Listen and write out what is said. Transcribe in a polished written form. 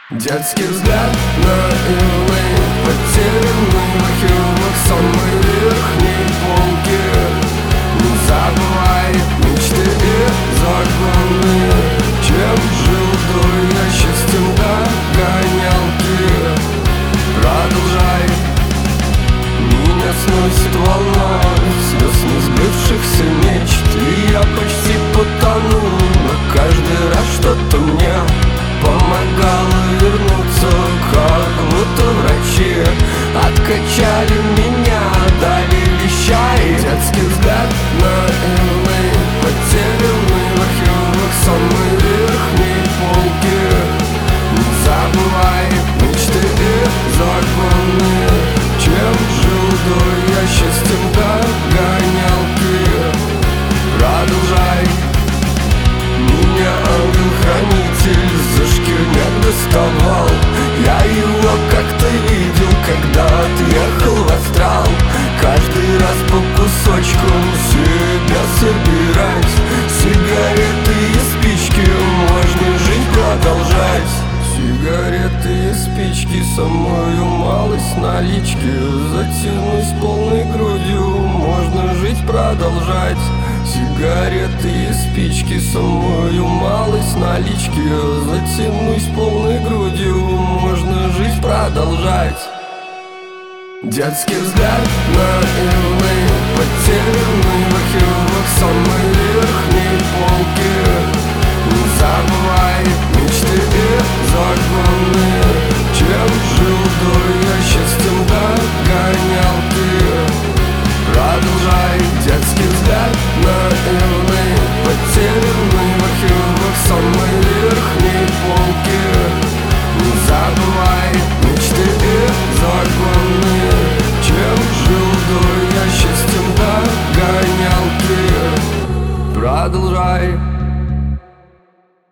Детский взгляд наивный, потерянный в архивах самой верхней полки. Не забывай мечты и законы, чем жил до я счастьем догонялки. Продолжай, меня сносит волной слез несбывшихся мечт, и я почти потону, но каждый раз что-то мне помогало вернуться, как будто врачи откачали меня, дали вещай. Детский взгляд наивный, потерянный в архивах самой верхней полки. Не забывай мечты и законы, чем жил до я счастьем догонялки. Продолжай, меня ангел-хранитель за шкирняк доставал. Я его как-то видел, когда отъехал в астрал. Каждый раз по кусочкам себя собирать. Сигареты и спички, можно жить продолжать. Сигареты и спички, самую малость налички. Затянусь полной грудью, можно жить продолжать. Сигареты и спички, самую малость налички. Затянусь полной грудью, можно жить продолжать. Детский взгляд наивный, потерянный в архивах самой верхней полки. Не забывай мечты и законы, чем жил до я счастьем догонялки. Продолжай, детский взгляд наивный, потерянный в архивах самой верхней полки. Не забывай мечты и законы, чем жил до я счастьем догонялки. Продолжай.